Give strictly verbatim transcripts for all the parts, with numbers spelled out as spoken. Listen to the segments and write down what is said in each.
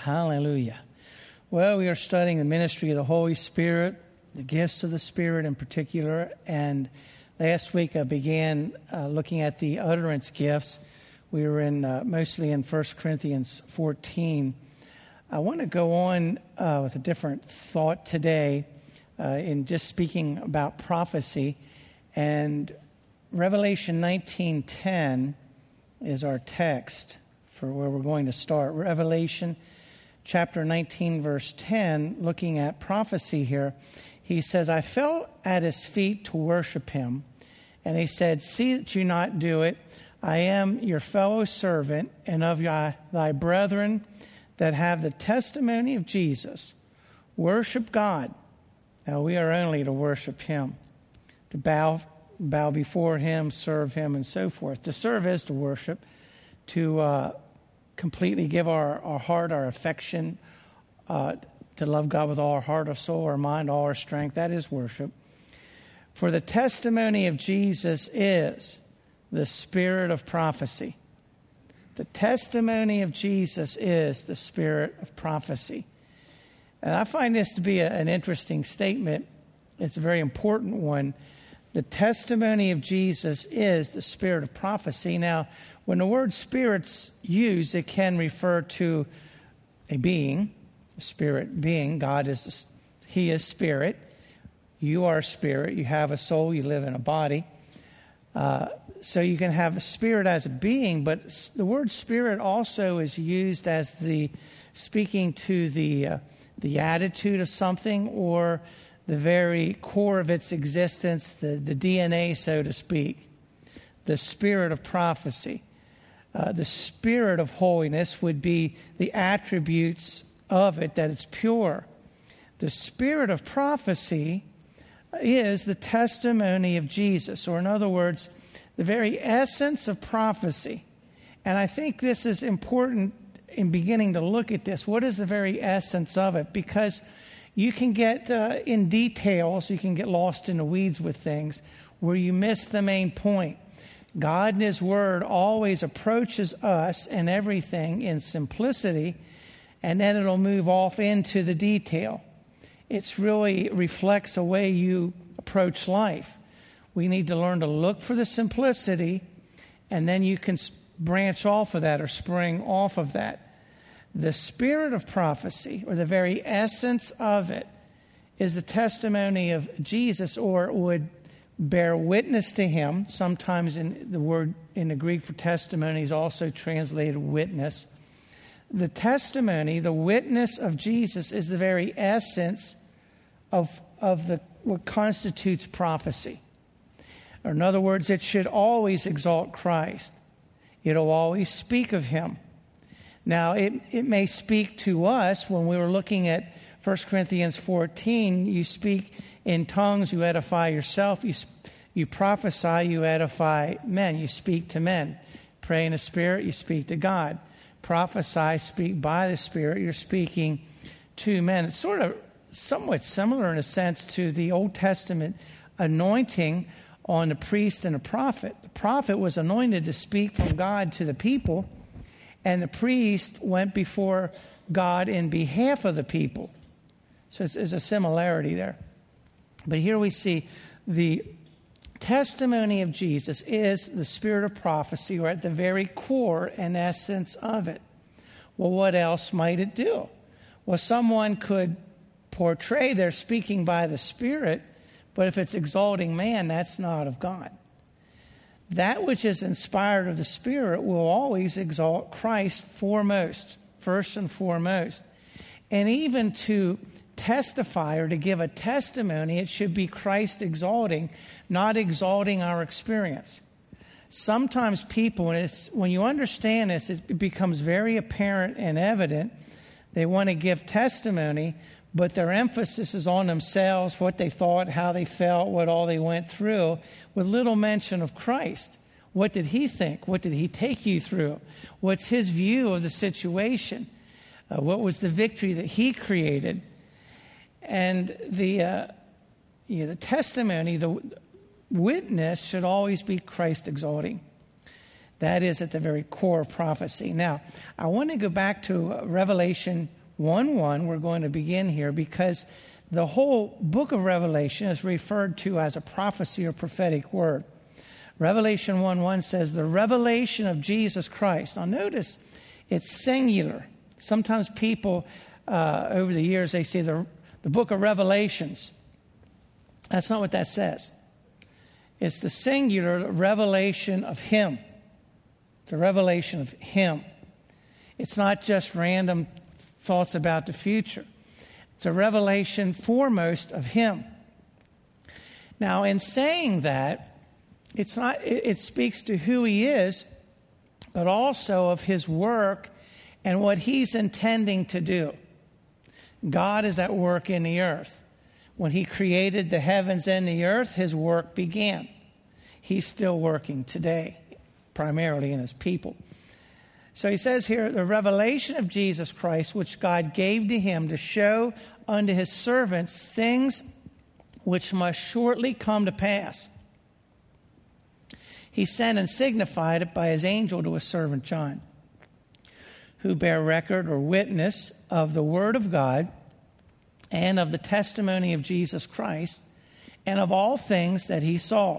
Hallelujah. Well, we are studying the ministry of the Holy Spirit, the gifts of the Spirit in particular, and last week I began uh, looking at the utterance gifts. We were in uh, mostly in First Corinthians fourteen. I want to go on uh, with a different thought today uh, in just speaking about prophecy, and Revelation nineteen ten is our text for where we're going to start. Revelation chapter nineteen, verse ten, looking at prophecy here. He says, I fell at his feet to worship him, and he said, see that you not do it. I am your fellow servant and of thy, thy brethren that have the testimony of Jesus. Worship God. Now we are only to worship him, to bow, bow before him, serve him, and so forth. To serve is to worship, to uh, completely give our, our heart, our affection, uh, to love God with all our heart, our soul, our mind, all our strength. That is worship. For the testimony of Jesus is the spirit of prophecy. The testimony of Jesus is the spirit of prophecy. And I find this to be a, an interesting statement. It's a very important one. The testimony of Jesus is the spirit of prophecy. Now, when the word spirit's used, it can refer to a being, a spirit being. God is, he is spirit. You are spirit. You have a soul. You live in a body. Uh, so you can have a spirit as a being, but the word spirit also is used as the speaking to the uh, the attitude of something or the very core of its existence, the, the D N A, so to speak. The spirit of prophecy. Uh, the spirit of holiness would be the attributes of it, that it's pure. The spirit of prophecy is the testimony of Jesus, or in other words, the very essence of prophecy. And I think this is important in beginning to look at this. What is the very essence of it? Because you can get uh, in details, you can get lost in the weeds with things where you miss the main point. God in his word always approaches us and everything in simplicity, and then it'll move off into the detail. It's really reflects a way you approach life. We need to learn to look for the simplicity, and then you can branch off of that or spring off of that. The spirit of prophecy, or the very essence of it, is the testimony of Jesus, or would bear witness to him. Sometimes in the word in the Greek for testimony is also translated witness. The testimony, the witness of Jesus, is the very essence of, of the what constitutes prophecy. Or in other words, it should always exalt Christ. It'll always speak of him. Now, it, it may speak to us when we were looking at First Corinthians fourteen. You speak in tongues, you edify yourself. You, you prophesy, you edify men. You speak to men. Pray in the Spirit, you speak to God. Prophesy, speak by the Spirit, you're speaking to men. It's sort of somewhat similar in a sense to the Old Testament anointing on the priest and the prophet. The prophet was anointed to speak from God to the people, and the priest went before God in behalf of the people. So there's a similarity there. But here we see the testimony of Jesus is the spirit of prophecy, or at the very core and essence of it. Well, what else might it do? Well, someone could portray they're speaking by the Spirit, but if it's exalting man, that's not of God. That which is inspired of the Spirit will always exalt Christ foremost, first and foremost. And even to testify or to give a testimony, it should be Christ exalting, not exalting our experience. Sometimes people, and it's, when you understand this, it becomes very apparent and evident. They want to give testimony, but their emphasis is on themselves, what they thought, how they felt, what all they went through, with little mention of Christ. What did he think? What did he take you through? What's his view of the situation? Uh, what was the victory that he created? And the uh, you know, the testimony, the witness should always be Christ exalting. That is at the very core of prophecy. Now, I want to go back to Revelation one one. We're going to begin here because the whole book of Revelation is referred to as a prophecy or prophetic word. Revelation one one says, the revelation of Jesus Christ. Now notice, it's singular. Sometimes people, uh, over the years, they say the, the book of Revelations. That's not what that says. It's the singular revelation of Him. It's a revelation of Him. It's not just random thoughts about the future. It's a revelation foremost of Him. Now, in saying that, it's not. It, it speaks to who He is, but also of His work and what He's intending to do. God is at work in the earth. When He created the heavens and the earth, His work began. He's still working today, primarily in His people. So He says here, the revelation of Jesus Christ, which God gave to Him to show unto His servants things which must shortly come to pass. He sent and signified it by His angel to His servant John, who bear record or witness of the word of God and of the testimony of Jesus Christ and of all things that He saw.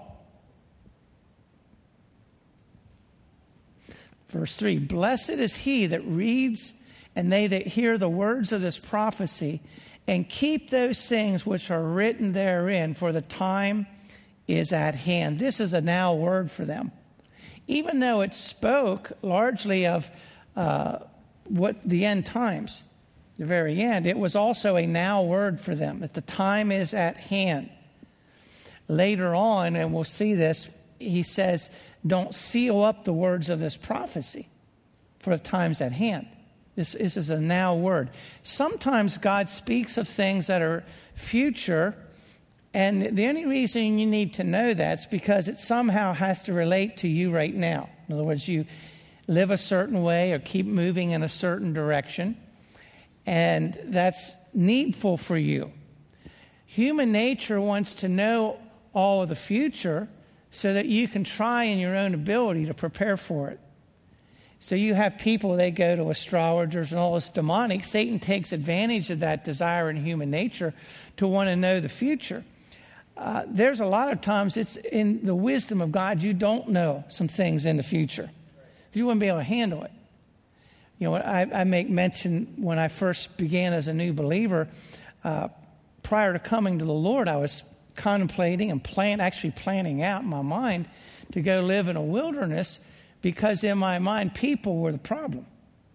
Verse three, blessed is he that reads and they that hear the words of this prophecy and keep those things which are written therein, for the time is at hand. This is a now word for them. Even though it spoke largely of uh, what the end times, the very end, it was also a now word for them, that the time is at hand. Later on, and we'll see this, he says, don't seal up the words of this prophecy, for the time's at hand. This, this is a now word. Sometimes God speaks of things that are future, and the only reason you need to know that is because it somehow has to relate to you right now. In other words, you live a certain way or keep moving in a certain direction, and that's needful for you. Human nature wants to know all of the future so that you can try in your own ability to prepare for it. So you have people, they go to astrologers and all this demonic. Satan takes advantage of that desire in human nature to want to know the future. Uh, there's a lot of times it's in the wisdom of God you don't know some things in the future. You wouldn't be able to handle it. You know, I, I make mention when I first began as a new believer, uh, prior to coming to the Lord, I was contemplating and plan, actually planning out in my mind to go live in a wilderness because in my mind, people were the problem.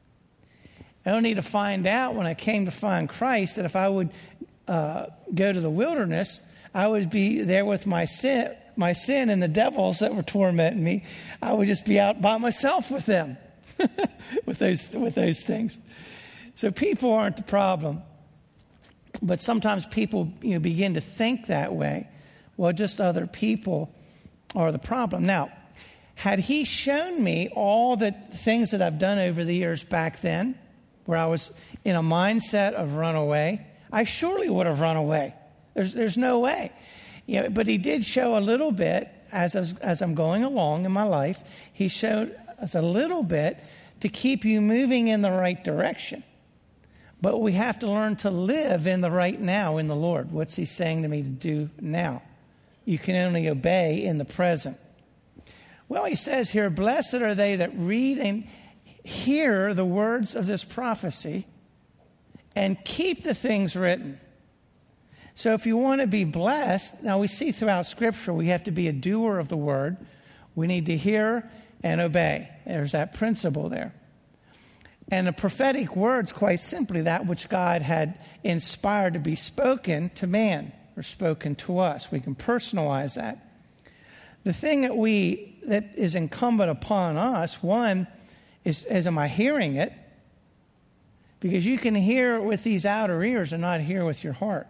Only to find out when I came to find Christ that if I would uh, go to the wilderness, I would be there with my sin, my sin and the devils that were tormenting me. I would just be out by myself with them, with those with those things. So people aren't the problem. But sometimes people, you know, begin to think that way. Well, just other people are the problem. Now, had He shown me all the things that I've done over the years back then, where I was in a mindset of run away, I surely would have run away. There's there's no way. You know, but He did show a little bit as I was, as I'm going along in my life. He showed us a little bit to keep you moving in the right direction. But we have to learn to live in the right now in the Lord. What's He saying to me to do now? You can only obey in the present. Well, He says here, blessed are they that read and hear the words of this prophecy and keep the things written. So if you want to be blessed, now we see throughout Scripture we have to be a doer of the word. We need to hear and obey. There's that principle there. And the prophetic words, quite simply, that which God had inspired to be spoken to man or spoken to us. We can personalize that. The thing that we that is incumbent upon us, one, is, is am I hearing it? Because you can hear it with these outer ears and not hear with your heart.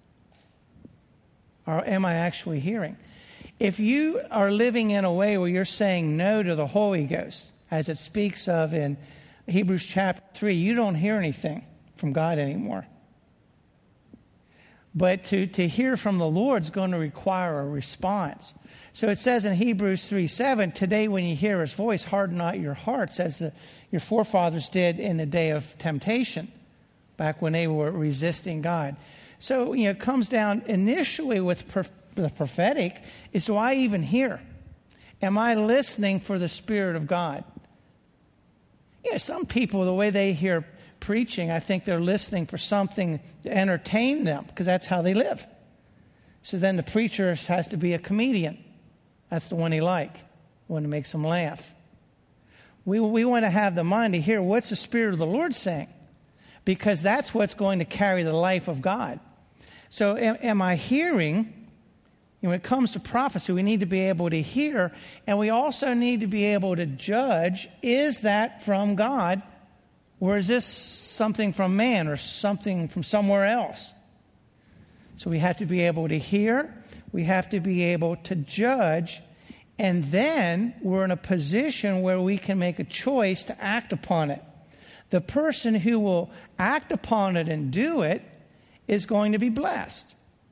Or am I actually hearing? If you are living in a way where you're saying no to the Holy Ghost, as it speaks of in Hebrews chapter three, you don't hear anything from God anymore. But to, to hear from the Lord is going to require a response. So it says in Hebrews three seven, today when you hear his voice, harden not your hearts as the, your forefathers did in the day of temptation, back when they were resisting God. So, you know, it comes down initially with prof- the prophetic is, do I even hear? Am I listening for the Spirit of God? You know, some people, the way they hear preaching, I think they're listening for something to entertain them because that's how they live. So then the preacher has to be a comedian. That's the one he like, the one that makes them laugh. We, we want to have the mind to hear what's the Spirit of the Lord saying, because that's what's going to carry the life of God. So am, am I hearing? You know, when it comes to prophecy, we need to be able to hear, and we also need to be able to judge, is that from God, or is this something from man or something from somewhere else? So we have to be able to hear, we have to be able to judge, and then we're in a position where we can make a choice to act upon it. The person who will act upon it and do it is going to be blessed.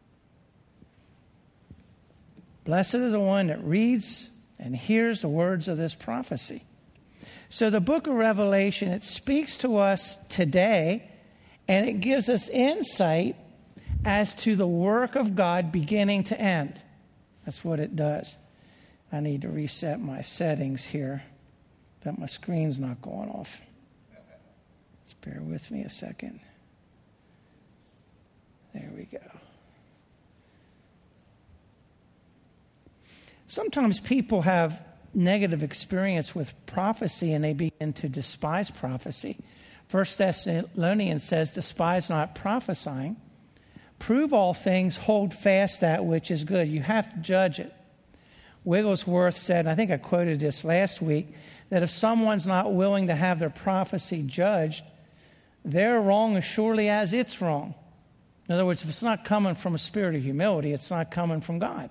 Blessed is the one that reads and hears the words of this prophecy. So the book of Revelation, it speaks to us today, and it gives us insight as to the work of God beginning to end. That's what it does. I need to reset my settings here, that my screen's not going off. Just bear with me a second. There we go. Sometimes people have negative experience with prophecy and they begin to despise prophecy. First Thessalonians says, despise not prophesying. Prove all things, hold fast that which is good. You have to judge it. Wigglesworth said, and I think I quoted this last week, that if someone's not willing to have their prophecy judged, they're wrong as surely as it's wrong. In other words, if it's not coming from a spirit of humility, it's not coming from God.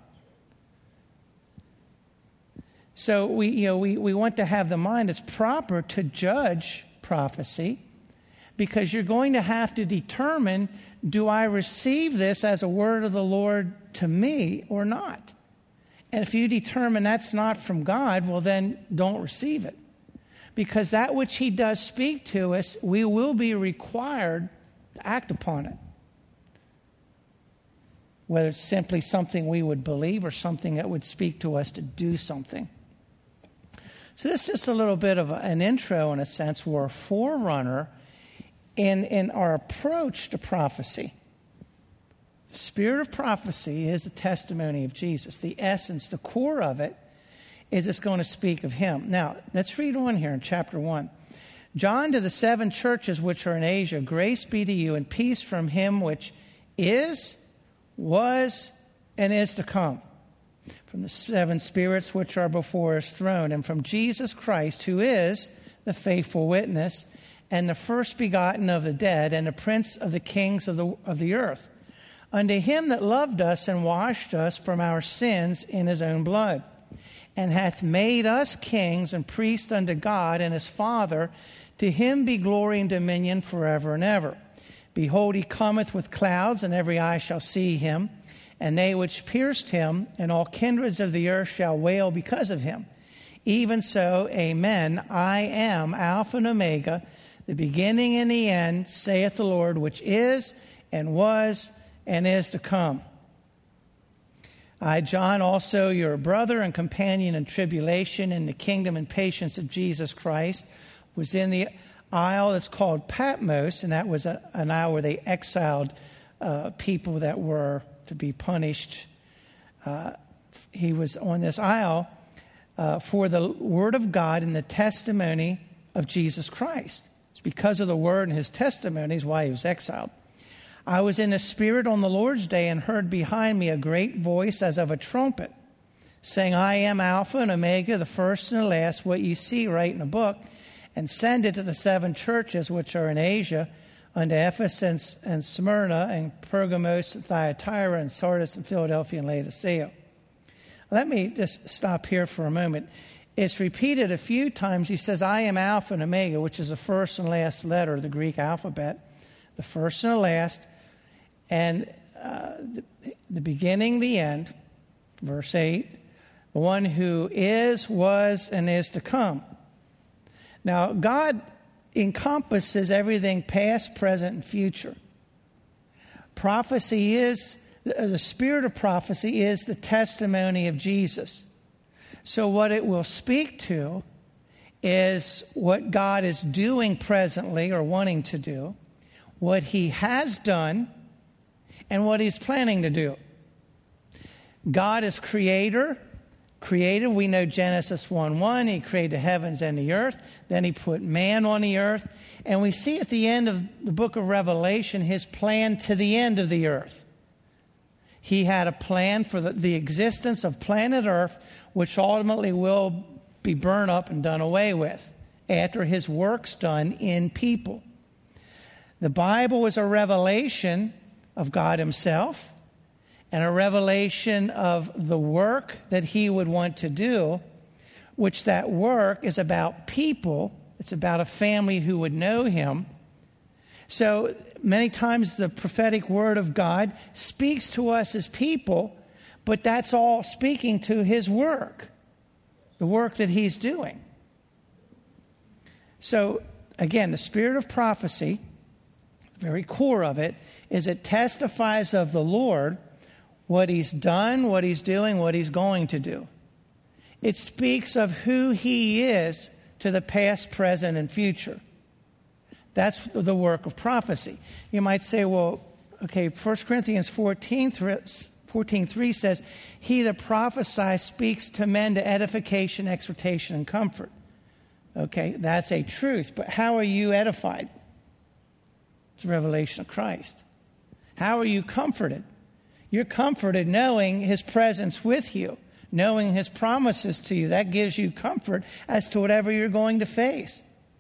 So we, you know, we, we want to have the mind that's proper to judge prophecy, because you're going to have to determine, do I receive this as a word of the Lord to me or not? And if you determine that's not from God, well, then don't receive it. Because that which he does speak to us, we will be required to act upon it. Whether it's simply something we would believe or something that would speak to us to do something. So this is just a little bit of an intro, in a sense. We're a forerunner in, in our approach to prophecy. The spirit of prophecy is the testimony of Jesus. The essence, the core of it, is it's going to speak of him. Now, let's read on here in chapter one. John, to the seven churches which are in Asia, grace be to you and peace from him which is, was, and is to come, from the seven spirits which are before his throne, and from Jesus Christ, who is the faithful witness, and the first begotten of the dead, and the prince of the kings of the, of the earth. Unto him that loved us and washed us from our sins in his own blood, and hath made us kings and priests unto God and his Father, to him be glory and dominion forever and ever. Behold, he cometh with clouds, and every eye shall see him, and they which pierced him, and all kindreds of the earth shall wail because of him. Even so, amen. I am Alpha and Omega, the beginning and the end, saith the Lord, which is and was and is to come. I, John, also your brother and companion in tribulation, in the kingdom and patience of Jesus Christ, was in the isle that's called Patmos, and that was a, an isle where they exiled uh, people that were to be punished. Uh, he was on this isle uh, for the word of God and the testimony of Jesus Christ. It's because of the word and his testimonies why he was exiled. I was in the Spirit on the Lord's day and heard behind me a great voice as of a trumpet, saying, I am Alpha and Omega, the first and the last. What you see, write in a book, and send it to the seven churches which are in Asia, unto Ephesus and Smyrna and Pergamos and Thyatira and Sardis and Philadelphia and Laodicea. Let me just stop here for a moment. It's repeated a few times. He says, I am Alpha and Omega, which is the first and last letter of the Greek alphabet, the first and the last. And uh, the, the beginning, the end, verse eight, the one who is, was, and is to come. Now, God encompasses everything past, present, and future. Prophecy is, the spirit of prophecy is the testimony of Jesus. So what it will speak to is what God is doing presently or wanting to do, what he has done, and what he's planning to do. God is creator. Created, we know Genesis one one, he created the heavens and the earth. Then he put man on the earth. And we see at the end of the book of Revelation his plan to the end of the earth. He had a plan for the, the existence of planet Earth, which ultimately will be burned up and done away with after his work's done in people. The Bible is a revelation of God himself and a revelation of the work that he would want to do, which that work is about people. It's about a family who would know him. So many times the prophetic word of God speaks to us as people, but that's all speaking to his work, the work that he's doing. So again, the spirit of prophecy, the very core of it, is it testifies of the Lord, what he's done, what he's doing, what he's going to do. It speaks of who he is to the past, present, and future. That's the work of prophecy. You might say, well, okay, First Corinthians fourteen three says, he that prophesies speaks to men to edification, exhortation, and comfort. Okay, that's a truth. But how are you edified? It's a revelation of Christ. How are you comforted? You're comforted knowing his presence with you, knowing his promises to you. That gives you comfort as to whatever you're going to face.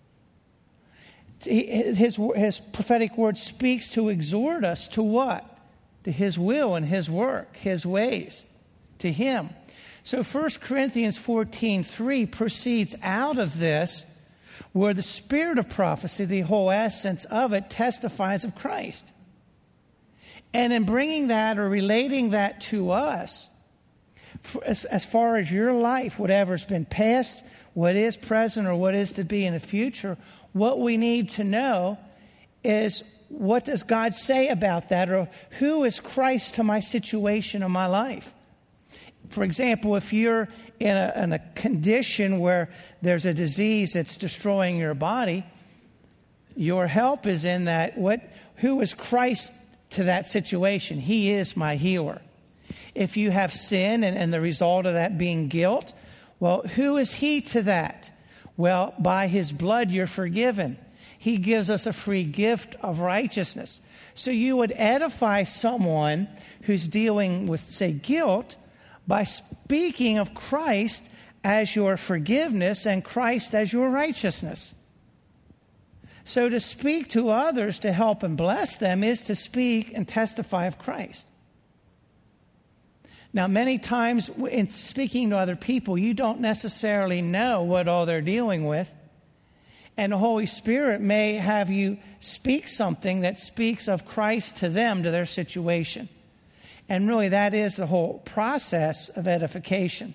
His, his prophetic word speaks to exhort us to what? To his will and his work, his ways, to him. So First Corinthians fourteen three proceeds out of this, where the spirit of prophecy, the whole essence of it, testifies of Christ. And in bringing that or relating that to us, for, as, as far as your life, whatever's been past, what is present, or what is to be in the future, what we need to know is, what does God say about that? Or who is Christ to my situation in my life? For example, if you're in a, in a condition where there's a disease that's destroying your body, your help is in that. What, who is Christ to that situation? He is my healer. If you have sin and, and the result of that being guilt, well, who is he to that? Well, by his blood you're forgiven. He gives us a free gift of righteousness. So you would edify someone who's dealing with, say, guilt by speaking of Christ as your forgiveness and Christ as your righteousness. So to speak to others to help and bless them is to speak and testify of Christ. Now, many times in speaking to other people, you don't necessarily know what all they're dealing with. And the Holy Spirit may have you speak something that speaks of Christ to them, to their situation. And really, that is the whole process of edification.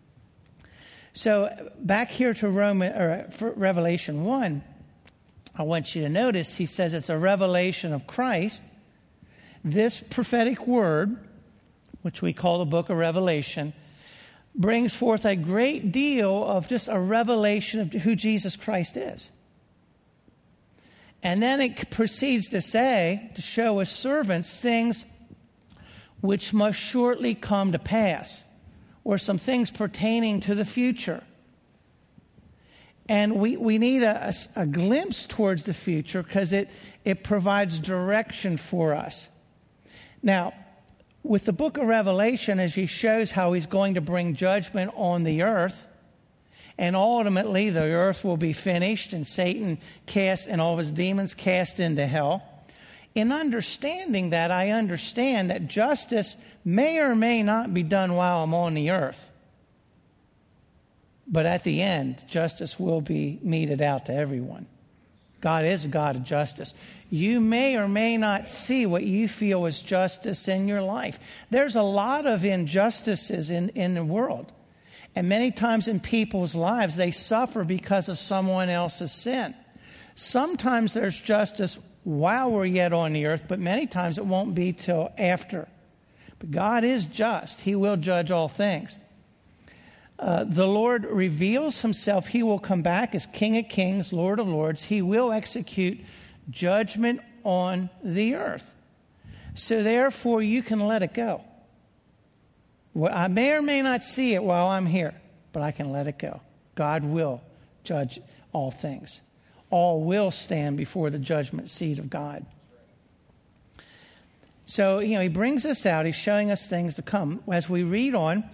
So back here to Roman, or Revelation one, I want you to notice he says it's a revelation of Christ. This prophetic word, which we call the book of Revelation, brings forth a great deal of just a revelation of who Jesus Christ is. And then it proceeds to say, to show his servants things which must shortly come to pass, or some things pertaining to the future. And we, we need a, a, a glimpse towards the future because it, it provides direction for us. Now, with the book of Revelation, as he shows how he's going to bring judgment on the earth, and ultimately the earth will be finished and Satan cast and all of his demons cast into hell. In understanding that, I understand that justice may or may not be done while I'm on the earth. But at the end, justice will be meted out to everyone. God is a God of justice. You may or may not see what you feel is justice in your life. There's a lot of injustices in, in the world. And many times in people's lives, they suffer because of someone else's sin. Sometimes there's justice while we're yet on the earth, but many times it won't be till after. But God is just. He will judge all things. Uh, the Lord reveals himself. He will come back as King of Kings, Lord of Lords. He will execute judgment on the earth. So therefore, you can let it go. Well, I may or may not see it while I'm here, but I can let it go. God will judge all things. All will stand before the judgment seat of God. So, you know, he brings us out. He's showing us things to come. As we read on,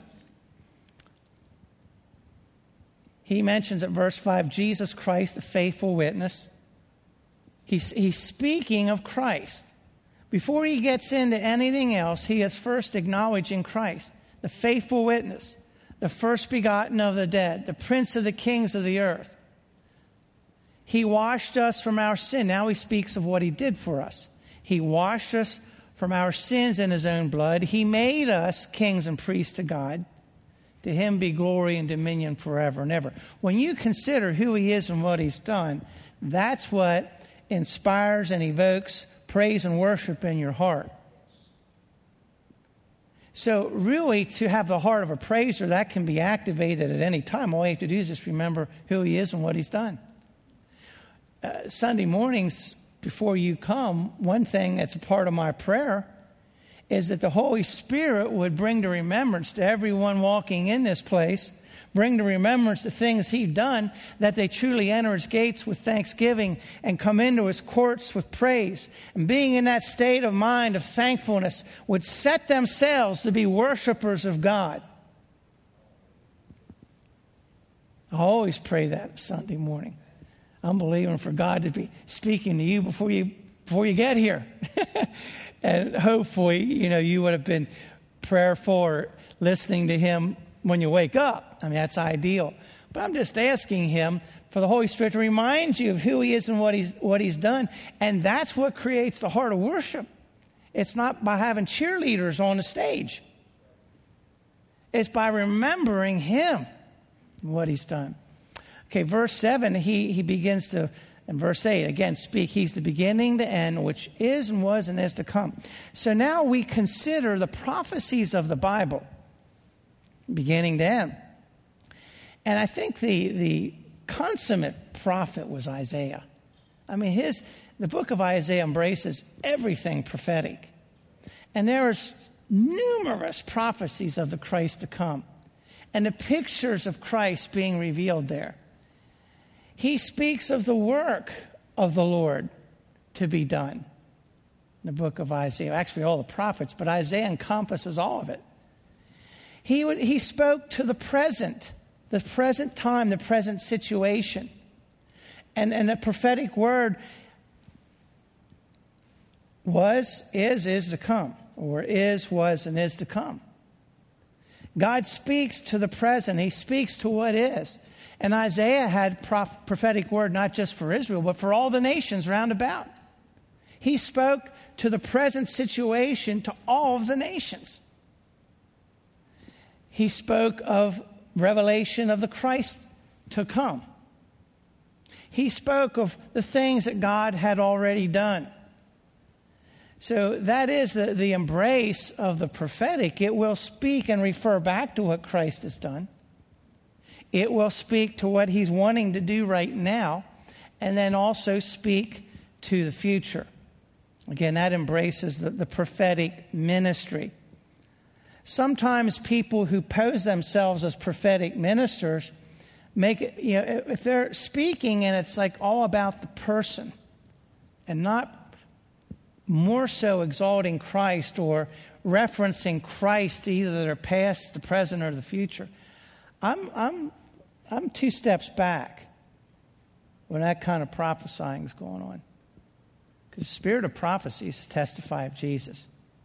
he mentions at verse five, Jesus Christ, the faithful witness. He's, he's speaking of Christ. Before he gets into anything else, he is first acknowledging Christ, the faithful witness, the first begotten of the dead, the prince of the kings of the earth. He washed us from our sin. Now he speaks of what he did for us. He washed us from our sins in his own blood. He made us kings and priests to God. To him be glory and dominion forever and ever. When you consider who he is and what he's done, that's what inspires and evokes praise and worship in your heart. So really, to have the heart of a praiser, that can be activated at any time. All you have to do is just remember who he is and what he's done. Uh, Sunday mornings, before you come, one thing that's a part of my prayer is that the Holy Spirit would bring to remembrance to everyone walking in this place, bring to remembrance the things he's done, that they truly enter his gates with thanksgiving and come into his courts with praise. And being in that state of mind of thankfulness would set themselves to be worshipers of God. I always pray that Sunday morning. I'm believing for God to be speaking to you before you before you get here. And hopefully, you know, you would have been prayerful or listening to him when you wake up. I mean, that's ideal. But I'm just asking him for the Holy Spirit to remind you of who he is and what he's what he's done. And that's what creates the heart of worship. It's not by having cheerleaders on the stage. It's by remembering him and what he's done. Okay, verse seven, he, he begins to, in verse eight, again, speak. He's the beginning, the end, which is and was and is to come. So now we consider the prophecies of the Bible, beginning to end. And I think the, the consummate prophet was Isaiah. I mean, his the book of Isaiah embraces everything prophetic. And there are numerous prophecies of the Christ to come. And the pictures of Christ being revealed there. He speaks of the work of the Lord to be done in the book of Isaiah. Actually, all the prophets, but Isaiah encompasses all of it. He would, he spoke to the present, the present time, the present situation. And, and the prophetic word was, is, is to come. Or is, was, and is to come. God speaks to the present. He speaks to what is. And Isaiah had prof- prophetic word not just for Israel, but for all the nations round about. He spoke to the present situation to all of the nations. He spoke of revelation of the Christ to come. He spoke of the things that God had already done. So that is the, the embrace of the prophetic. It will speak and refer back to what Christ has done. It will speak to what he's wanting to do right now, and then also speak to the future. Again, that embraces the, the prophetic ministry. Sometimes people who pose themselves as prophetic ministers make it, you know, if they're speaking and it's like all about the person and not more so exalting Christ or referencing Christ to either their past, the present, or the future. I'm I'm I'm two steps back when that kind of prophesying is going on. Because the spirit of prophecies testify of Jesus.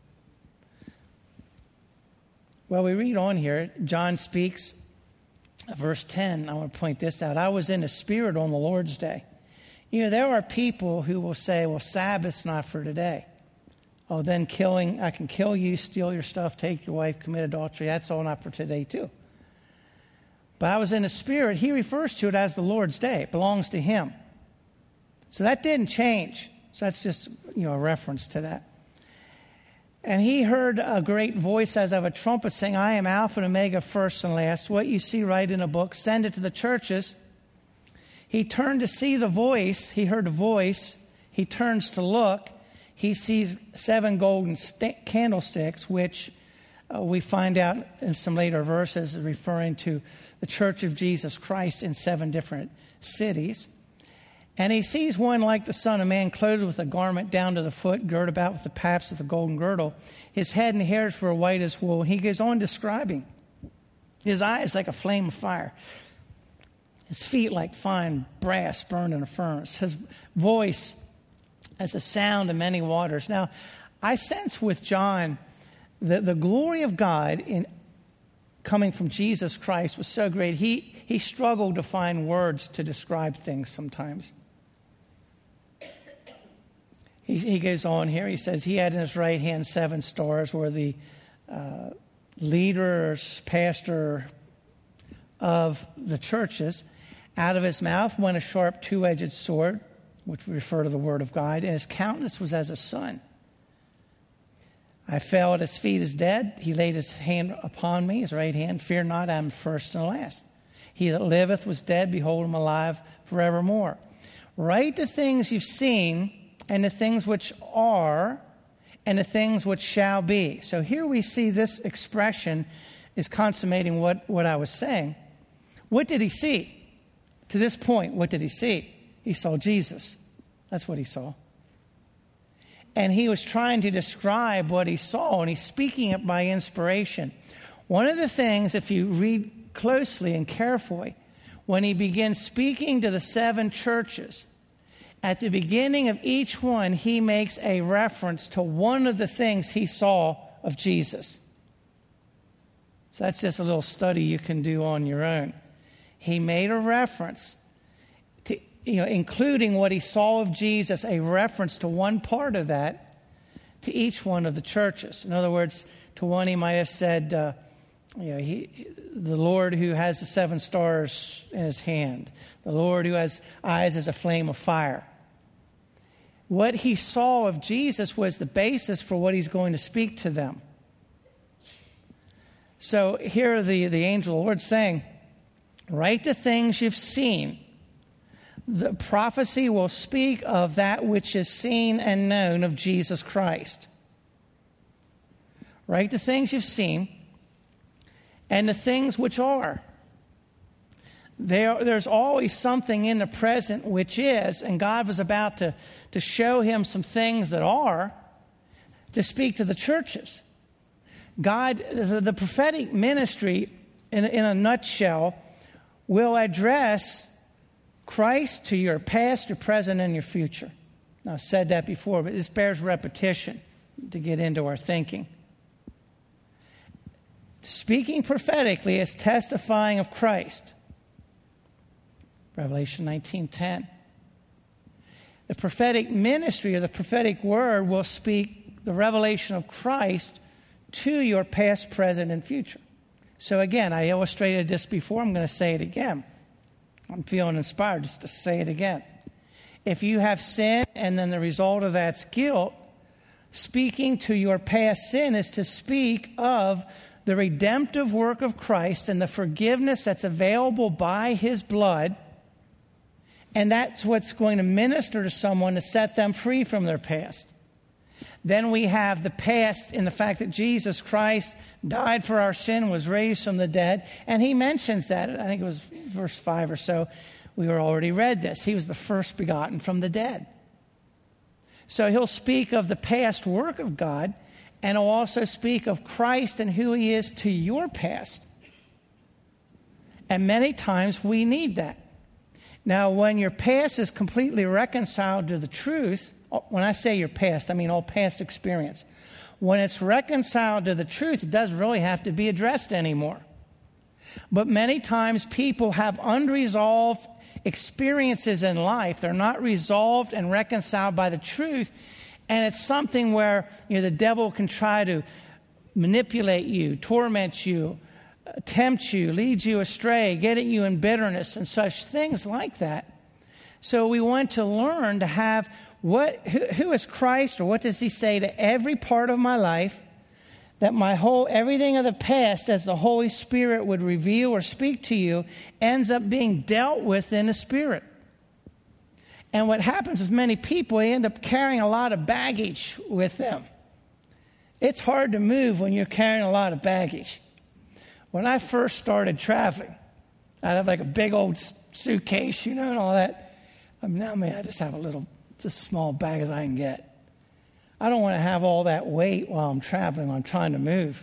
Well, we read on here, John speaks, verse ten, I want to point this out. I was in the Spirit on the Lord's day. You know, there are people who will say, well, Sabbath's not for today. Oh, then killing, I can kill you, steal your stuff, take your wife, commit adultery. That's all not for today, too. But I was in the Spirit. He refers to it as the Lord's Day. It belongs to Him. So that didn't change. So that's just, you know, a reference to that. And he heard a great voice as of a trumpet saying, I am Alpha and Omega, first and last. What you see, write in a book, send it to the churches. He turned to see the voice. He heard a voice. He turns to look. He sees seven golden st- candlesticks, which uh, we find out in some later verses referring to the Church of Jesus Christ in seven different cities. And he sees one like the Son of Man, clothed with a garment down to the foot, girt about with the paps of the golden girdle. His head and hairs were white as wool. He goes on describing his eyes like a flame of fire, his feet like fine brass burned in a furnace, his voice as a sound of many waters. Now, I sense with John that the glory of God in coming from Jesus Christ was so great, he, he struggled to find words to describe things sometimes. He, he goes on here. He says he had in his right hand seven stars, where the uh, leaders, pastor of the churches. Out of his mouth went a sharp two-edged sword, which we refer to the word of God, and his countenance was as a sun. I fell at his feet as dead. He laid his hand upon me, his right hand. Fear not, I am first and last. He that liveth was dead. Behold, I am alive forevermore. Write the things you've seen, and the things which are, and the things which shall be. So here we see this expression is consummating what, what I was saying. What did he see? To this point, what did he see? He saw Jesus. That's what he saw. And he was trying to describe what he saw, and he's speaking it by inspiration. One of the things, if you read closely and carefully, when he begins speaking to the seven churches, at the beginning of each one, he makes a reference to one of the things he saw of Jesus. So that's just a little study you can do on your own. He made a reference to, you know, including what he saw of Jesus, a reference to one part of that to each one of the churches. In other words, to one he might have said, uh, you know, he, the Lord who has the seven stars in his hand, the Lord who has eyes as a flame of fire. What he saw of Jesus was the basis for what he's going to speak to them. So here the, the angel of the Lord saying, write the things you've seen. The prophecy will speak of that which is seen and known of Jesus Christ. Write the things you've seen and the things which are. There, there's always something in the present which is, and God was about to, to show him some things that are to speak to the churches. God, the, the prophetic ministry, in, in a nutshell, will address Christ to your past, your present, and your future. Now, I've said that before, but this bears repetition to get into our thinking. Speaking prophetically is testifying of Christ. Revelation nineteen ten. The prophetic ministry or the prophetic word will speak the revelation of Christ to your past, present, and future. So again, I illustrated this before. I'm going to say it again. I'm feeling inspired just to say it again. If you have sin and then the result of that's guilt, speaking to your past sin is to speak of the redemptive work of Christ and the forgiveness that's available by his blood. And that's what's going to minister to someone to set them free from their past. Then we have the past in the fact that Jesus Christ died for our sin, was raised from the dead. And he mentions that. I think it was verse five or so. We were already read this. He was the first begotten from the dead. So he'll speak of the past work of God, and he'll also speak of Christ and who he is to your past. And many times we need that. Now, when your past is completely reconciled to the truth, when I say your past, I mean all past experience. When it's reconciled to the truth, it doesn't really have to be addressed anymore. But many times people have unresolved experiences in life. They're not resolved and reconciled by the truth. And it's something where, you know, the devil can try to manipulate you, torment you, tempt you, lead you astray, get at you in bitterness and such things like that. So we want to learn to have what, who, who is Christ, or what does he say to every part of my life, that my whole, everything of the past, as the Holy Spirit would reveal or speak to you, ends up being dealt with in the Spirit. And what happens with many people, they end up carrying a lot of baggage with them. It's hard to move when you're carrying a lot of baggage. When I first started traveling, I'd have like a big old suitcase, you know, and all that. I mean, now, man, I just have a little, just small bag as I can get. I don't want to have all that weight while I'm traveling, while I'm trying to move.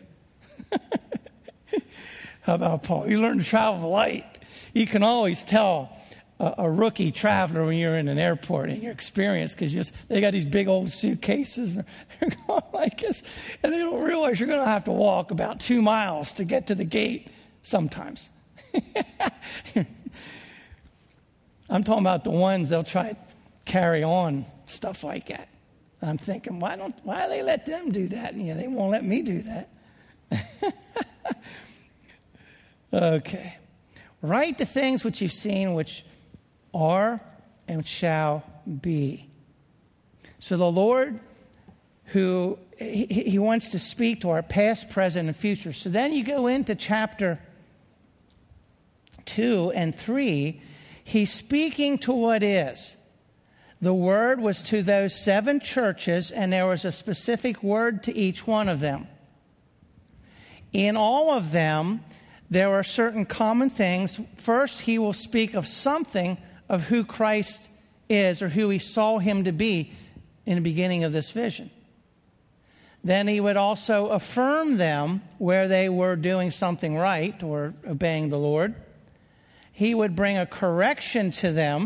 How about Paul? You learn to travel light. You can always tell a, a rookie traveler when you're in an airport in your experience, because just they got these big old suitcases. They're going like this, and they don't realize you're going to have to walk about two miles to get to the gate sometimes. I'm talking about the ones they'll try to carry on stuff like that. I'm thinking, why don't why do they let them do that? And, you know, they won't let me do that. Okay. Write the things which you've seen, which are and shall be. So the Lord, who he, he wants to speak to our past, present, and future. So then you go into chapter two and three. He's speaking to what is. The word was to those seven churches, and there was a specific word to each one of them. In all of them, there are certain common things. First, he will speak of something of who Christ is, or who he saw him to be in the beginning of this vision. Then he would also affirm them where they were doing something right or obeying the Lord. He would bring a correction to them.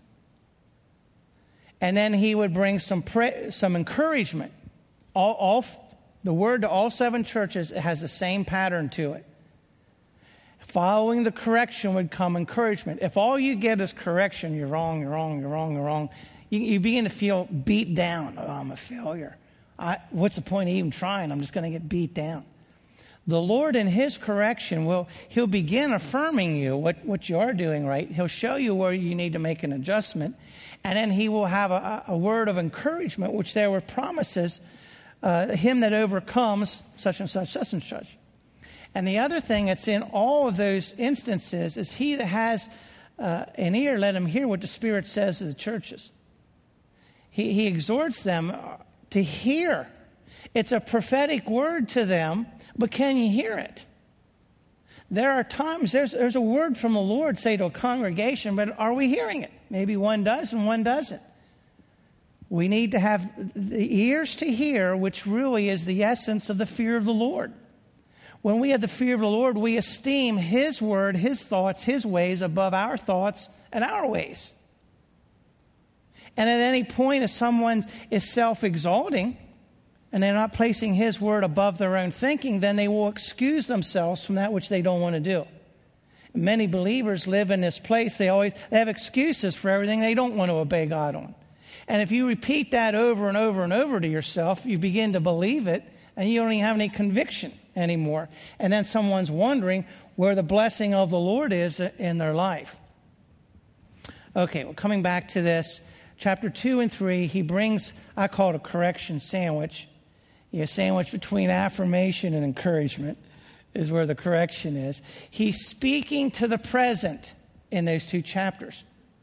And then he would bring some pra- some encouragement. All, all the word to all seven churches, it has the same pattern to it. Following the correction would come encouragement. If all you get is correction, you're wrong, you're wrong, you're wrong, you're wrong, you, you begin to feel beat down. Oh, I'm a failure. I, what's the point of even trying? I'm just going to get beat down. The Lord in his correction will, he'll begin affirming you what, what you are doing right. He'll show you where you need to make an adjustment. And then he will have a, a word of encouragement, which there were promises, uh, him that overcomes such and such, such and such. And the other thing that's in all of those instances is he that has uh, an ear, let him hear what the Spirit says to the churches. He, he exhorts them to hear. It's a prophetic word to them, but can you hear it? There are times there's, there's a word from the Lord, say, to a congregation, but are we hearing it? Maybe one does and one doesn't. We need to have the ears to hear, which really is the essence of the fear of the Lord. When we have the fear of the Lord, we esteem his word, his thoughts, his ways above our thoughts and our ways. And at any point, if someone is self-exalting, and they're not placing his word above their own thinking, then they will excuse themselves from that which they don't want to do. Many believers live in this place. They always they have excuses for everything they don't want to obey God on. And if you repeat that over and over and over to yourself, you begin to believe it, and you don't even have any conviction anymore. And then someone's wondering where the blessing of the Lord is in their life. Okay, well, coming back to this, chapter two and three, he brings, I call it a correction sandwich. A sandwich between affirmation and encouragement is where the correction is. He's speaking to the present in those two chapters.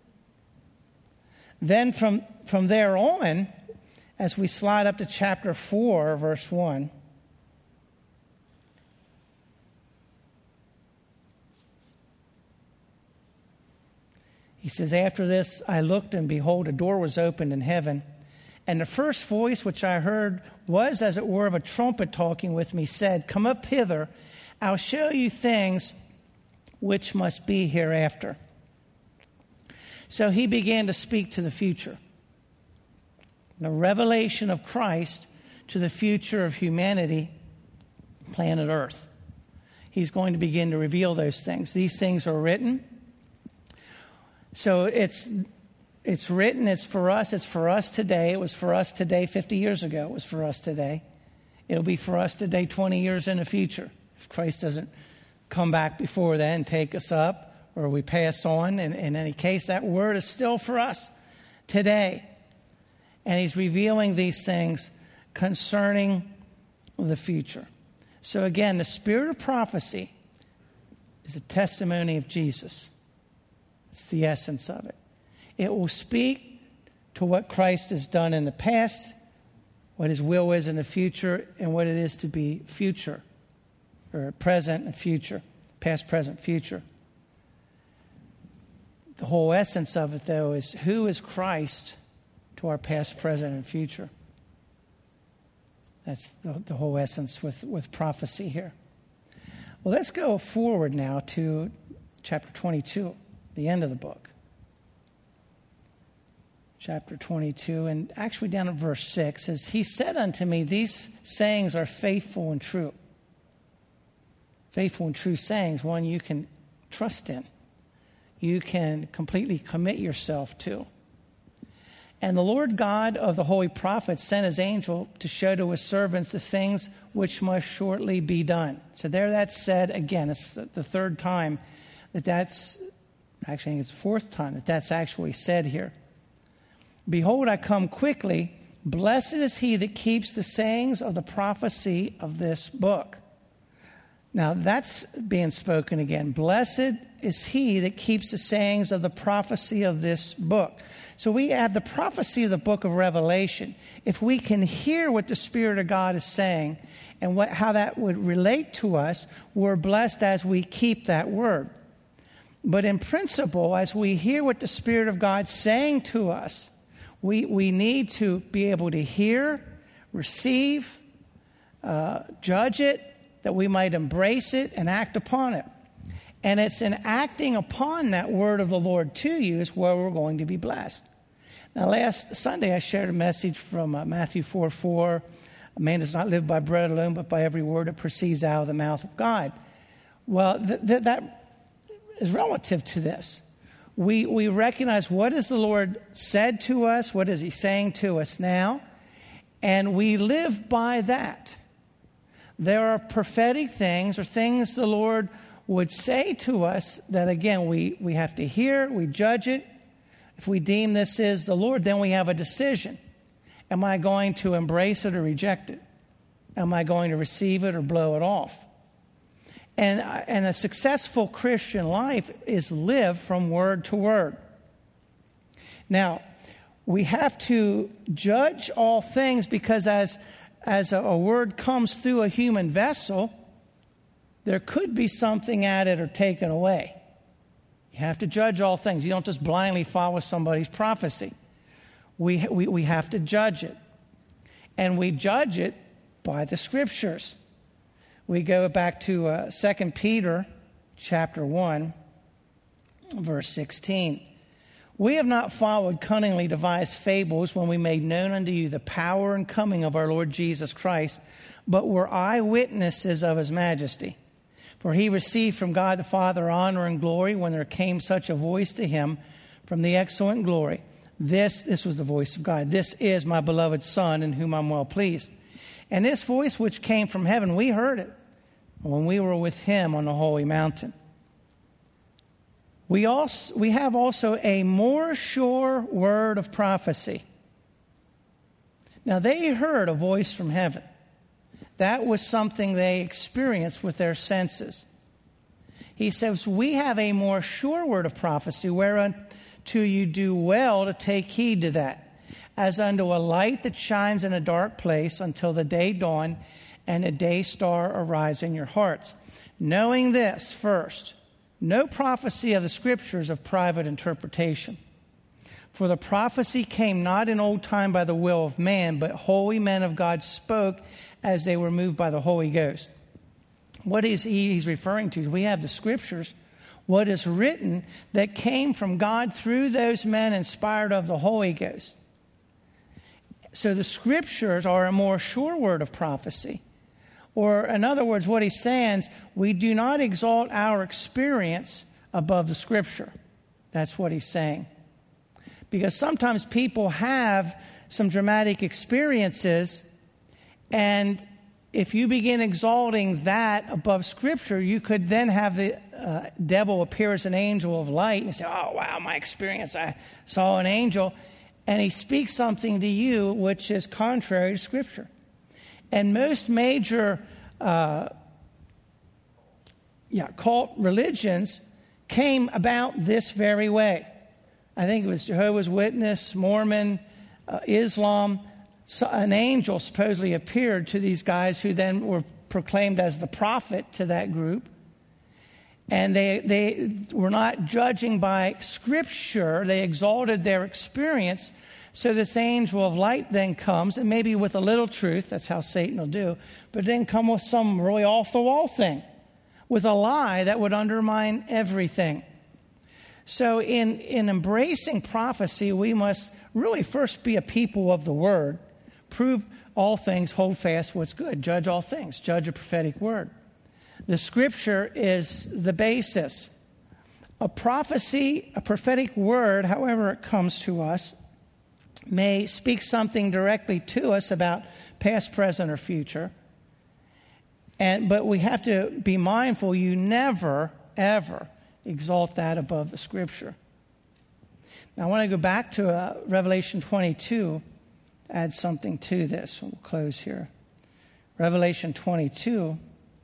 Then from, from there on, as we slide up to chapter four, verse one, he says, after this I looked, and behold, a door was opened in heaven. And the first voice which I heard was, as it were, of a trumpet talking with me, said, come up hither, I'll show you things which must be hereafter. So he began to speak to the future. The revelation of Christ to the future of humanity, planet Earth. He's going to begin to reveal those things. These things are written So it's it's written, it's for us, it's for us today. It was for us today fifty years ago. It was for us today. It'll be for us today twenty years in the future. If Christ doesn't come back before then, take us up, or we pass on. In, in any case, that word is still for us today. And he's revealing these things concerning the future. So again, the spirit of prophecy is a testimony of Jesus. It's the essence of it. It will speak to what Christ has done in the past, what his will is in the future, and what it is to be future, or present and future, past, present, future. The whole essence of it, though, is who is Christ to our past, present, and future. That's the, the whole essence with, with prophecy here. Well, let's go forward now to chapter twenty-two, the end of the book. Chapter twenty-two, and actually down at verse six, says, he said unto me, these sayings are faithful and true. Faithful and true sayings, one you can trust in. You can completely commit yourself to. And the Lord God of the holy prophets sent his angel to show to his servants the things which must shortly be done. So there that's said again. It's the third time that that's, actually I think it's the fourth time that that's actually said here. Behold, I come quickly. Blessed is he that keeps the sayings of the prophecy of this book. Now that's being spoken again. Blessed is he that keeps the sayings of the prophecy of this book. So we have the prophecy of the book of Revelation. If we can hear what the Spirit of God is saying and what, how that would relate to us, we're blessed as we keep that word. But in principle, as we hear what the Spirit of God's saying to us, we, we need to be able to hear, receive, uh, judge it, that we might embrace it and act upon it. And it's in acting upon that word of the Lord to you is where we're going to be blessed. Now, last Sunday, I shared a message from uh, Matthew four four. A man does not live by bread alone, but by every word that proceeds out of the mouth of God. Well, th- th- that is relative to this. We, we recognize what has the Lord said to us, what is he saying to us now, and we live by that. There are prophetic things or things the Lord would say to us that, again, we, we have to hear, we judge it. If we deem this is the Lord, then we have a decision. Am I going to embrace it or reject it? Am I going to receive it or blow it off? And, and a successful Christian life is lived from word to word. Now, we have to judge all things because as, as a, a word comes through a human vessel, there could be something added or taken away. You have to judge all things. You don't just blindly follow somebody's prophecy. We, we, we have to judge it. And we judge it by the Scriptures. We go back to uh, Second Peter chapter one, verse sixteen. We have not followed cunningly devised fables when we made known unto you the power and coming of our Lord Jesus Christ, but were eyewitnesses of his majesty. For he received from God the Father honor and glory when there came such a voice to him from the excellent glory. This, this was the voice of God. This is my beloved Son in whom I'm well pleased. And this voice which came from heaven, we heard it when we were with him on the holy mountain. We also we have also a more sure word of prophecy. Now they heard a voice from heaven. That was something they experienced with their senses. He says, we have a more sure word of prophecy, whereunto you do well to take heed to that, as unto a light that shines in a dark place until the day dawn and a day star arise in your hearts. Knowing this first, no prophecy of the Scriptures of private interpretation. For the prophecy came not in old time by the will of man, but holy men of God spoke as they were moved by the Holy Ghost. What is he he's referring to? We have the Scriptures, what is written that came from God through those men inspired of the Holy Ghost. So the Scriptures are a more sure word of prophecy. Or in other words, what he's saying is we do not exalt our experience above the Scripture. That's what he's saying. Because sometimes people have some dramatic experiences, and if you begin exalting that above Scripture, you could then have the uh, devil appear as an angel of light and say, oh, wow, my experience, I saw an angel. And he speaks something to you which is contrary to Scripture. And most major uh, yeah, cult religions came about this very way. I think it was Jehovah's Witness, Mormon, uh, Islam. So an angel supposedly appeared to these guys who then were proclaimed as the prophet to that group. And they they were not judging by Scripture. They exalted their experience. So this angel of light then comes, and maybe with a little truth, that's how Satan will do, but then come with some really off-the-wall thing, with a lie that would undermine everything. So in, in embracing prophecy, we must really first be a people of the Word, prove all things, hold fast what's good, judge all things, judge a prophetic word. The Scripture is the basis. A prophecy, a prophetic word, however it comes to us, may speak something directly to us about past, present, or future. And but we have to be mindful you never, ever exalt that above the Scripture. Now I want to go back to uh, Revelation twenty-two, add something to this. We'll close here. Revelation twenty-two.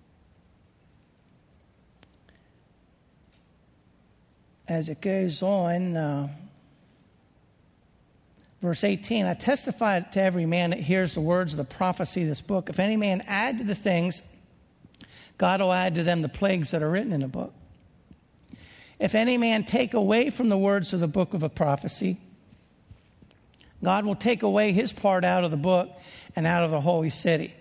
As it goes on, uh, verse eighteen, I testify to every man that hears the words of the prophecy of this book. If any man add to the things, God will add to them the plagues that are written in the book. If any man take away from the words of the book of a prophecy, God will take away his part out of the book and out of the holy city.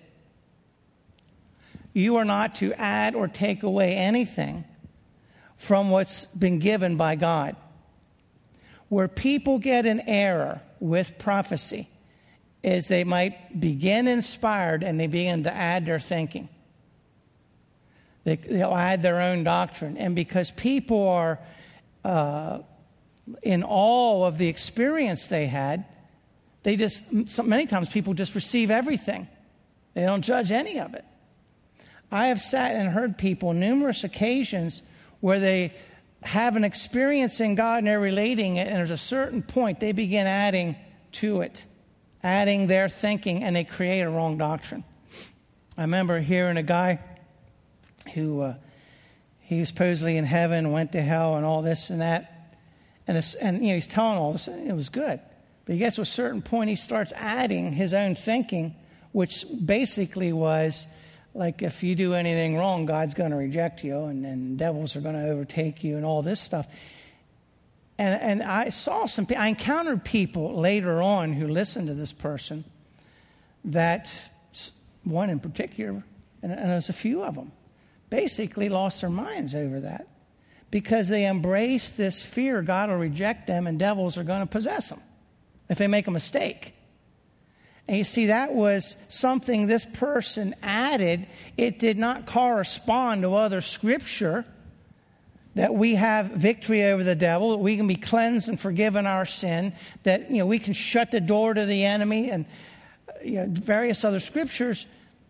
You are not to add or take away anything from what's been given by God. Where people get an error with prophecy is they might begin inspired and they begin to add their thinking. They, they'll add their own doctrine. And because people are uh, in awe of the experience they had, they just, many times people just receive everything. They don't judge any of it. I have sat and heard people numerous occasions where they have an experience in God and they're relating it, and there's a certain point they begin adding to it, adding their thinking, and they create a wrong doctrine. I remember hearing a guy who uh, he was supposedly in heaven, went to hell, and all this and that, and it's, and you know he's telling all this, and it was good, but he gets to a certain point, he starts adding his own thinking, which basically was like, if you do anything wrong, God's going to reject you, and, and devils are going to overtake you, and all this stuff. And and I saw some, I encountered people later on who listened to this person, that one in particular, and, and there's a few of them, basically lost their minds over that, because they embrace this fear God will reject them and devils are going to possess them if they make a mistake. And you see, that was something this person added. It did not correspond to other Scripture, that we have victory over the devil, that we can be cleansed and forgiven our sin, that you know we can shut the door to the enemy, and you know, various other Scriptures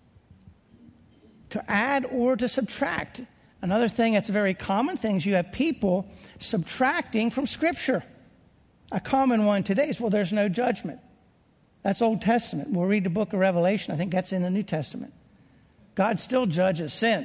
to add or to subtract. Another thing that's a very common thing is you have people subtracting from Scripture. A common one today is, well, there's no judgment. That's Old Testament. We'll read the book of Revelation. I think that's in the New Testament. God still judges sin.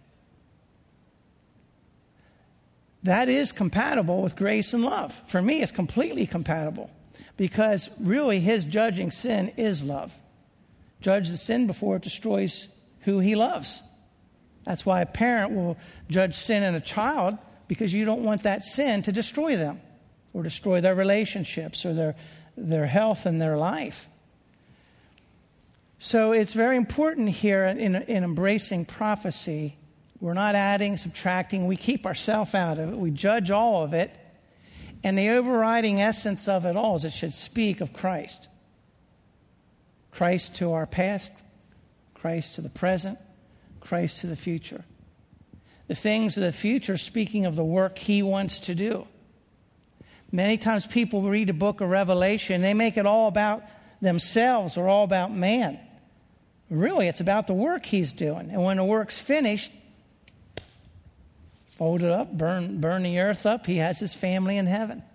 That is compatible with grace and love. For me, it's completely compatible, because really his judging sin is love. Judge the sin before it destroys who he loves. That's why a parent will judge sin in a child, because you don't want that sin to destroy them or destroy their relationships or their their health and their life. So it's very important here in, in embracing prophecy. We're not adding, subtracting. We keep ourselves out of it. We judge all of it. And the overriding essence of it all is it should speak of Christ. Christ to our past, Christ to the present, Christ to the future. The things of the future speaking of the work he wants to do. Many times people read the book of Revelation, they make it all about themselves or all about man. Really, it's about the work he's doing. And when the work's finished, fold it up, burn, burn the earth up, he has his family in heaven.